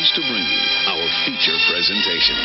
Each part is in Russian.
pleased to bring you our feature presentation.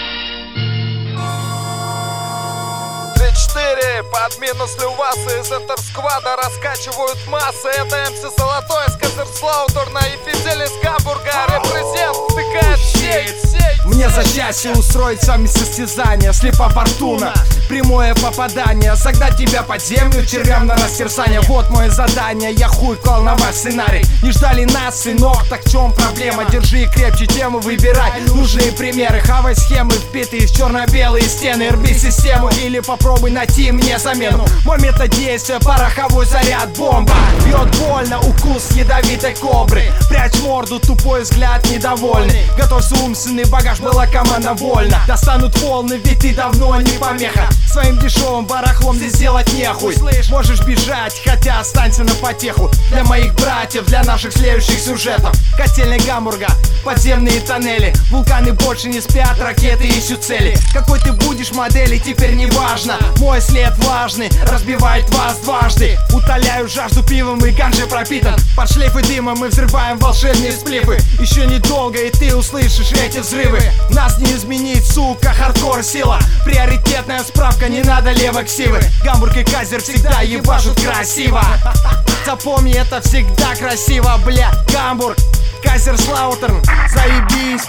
3-4 под минус Лювасы из Интерсквада раскачивают массы. Это МС Золотой с Кайзерслаутерна и Фидель из Гамбурга. Репрезент втыкает сеть. Мне за счастье устроить с вами состязание. Слепа фортуна, прямое попадание. Согнать тебя под землю, червям на растерзание. Вот мое задание, я хуй клал на ваш сценарий. Не ждали нас, сынок, так в чем проблема? Держи крепче тему, выбирай нужные примеры. Хавай схемы, впитые в черно-белые стены. Рби систему или попробуй найти мне замену. Мой метод действия, пороховой заряд, бомба. Бьет больно, укус ядовитой кобры. Прячь морду, тупой взгляд недовольный. Готовься, умственный багаж, была команда вольна. Достанут волны, ведь ты давно не помеха. Своим дешевым барахлом здесь делать нехуй. Можешь бежать, хотя останься на потеху. Для моих братьев, для наших следующих сюжетов. Котельная Гамбурга, подземные тоннели. Вулканы больше не спят, ракеты ищут цели. Какой ты будешь модели, теперь не важно. Мой след важный, разбивает вас дважды. Утоляю жажду пивом и ганжей пропитан. Под шлейфы дыма мы взрываем волшебные сплифы. Еще недолго и ты услышишь эти взрывы. Нас не изменить, сука, хардкор сила. Приоритетная справка, не надо левой ксивы. Гамбург и Кайзер всегда ебашут красиво. Запомни, это всегда красиво, бля. Гамбург, Кайзерслаутерн, заебись.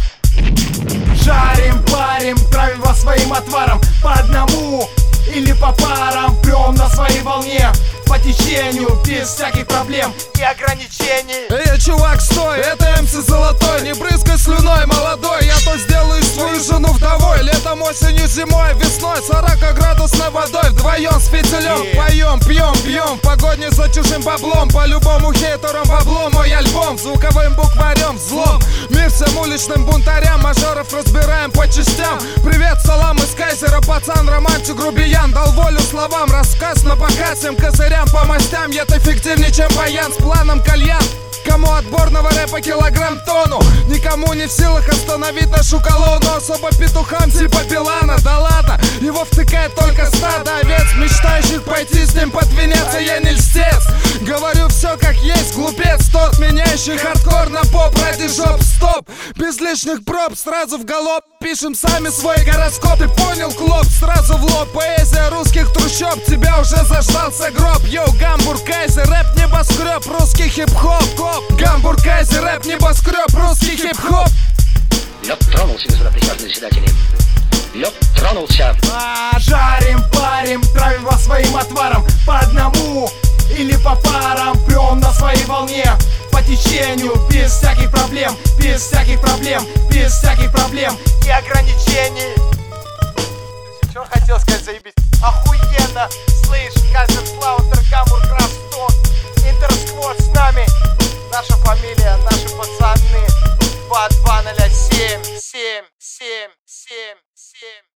Жарим, парим, травим вас своим отваром. По одному или по парам. Прем на своей волне, по течению, без всяких проблем и ограничений. Эй, чувак, стой, это МС Золотой. Не брызгай слюной, молодой. Я то сделаю свою жену вдовой. Летом, осенью, зимой, весной 40-градусной водой. Вдвоем с Фиделем поем, пьем, бьем. Погони за чужим баблом. По любому хейтерам бабло. Мой альбом звуковым букварем взлом. Мир всем уличным бунтарям. Мажоров разбираем по частям. Привет, салам из Кайзера. Пацан, романтик, грубиян. Дал волю словам, рассказ на показ. Козырям по мастям. Это эффективнее, чем баян с планом кальян. Кому отборного рэпа килограмм тонну. Никому не в силах остановить нашу колонну. Особо петухам типа Билана. Да ладно, его втыкает только стадо овец, мечтающих пойти с ним под венец. И я не льстец, говорю все как есть. Глупец тот, меняющий хардкор на поп. Ради жоп, стоп, без лишних проб. Сразу в галоп, пишем сами свой гороскоп. Ты понял, клоп, сразу в лоб. Поэзия русских трущоб, тебя уже заждался гроб. Йоу, Гамбург, Кайзер, рэп, небоскреб, русский хип-хоп. Гамбург, Кайзер, рэп, небоскреб, русский хип-хоп. Лед тронулся, господа присяжные заседатели. Лед тронулся. Жарим, парим, травим вас своим отваром. По одному или по парам. Прем на своей волне, по течению, без всяких проблем. Без всяких проблем, без всяких проблем и ограничений. Что хотел сказать, заебись? Охуенно, слышь, Кайзерслаутер, Гамбург, Ростов, Интерсквад с нами. Наша фамилия, наши пацаны. 2207 777 7.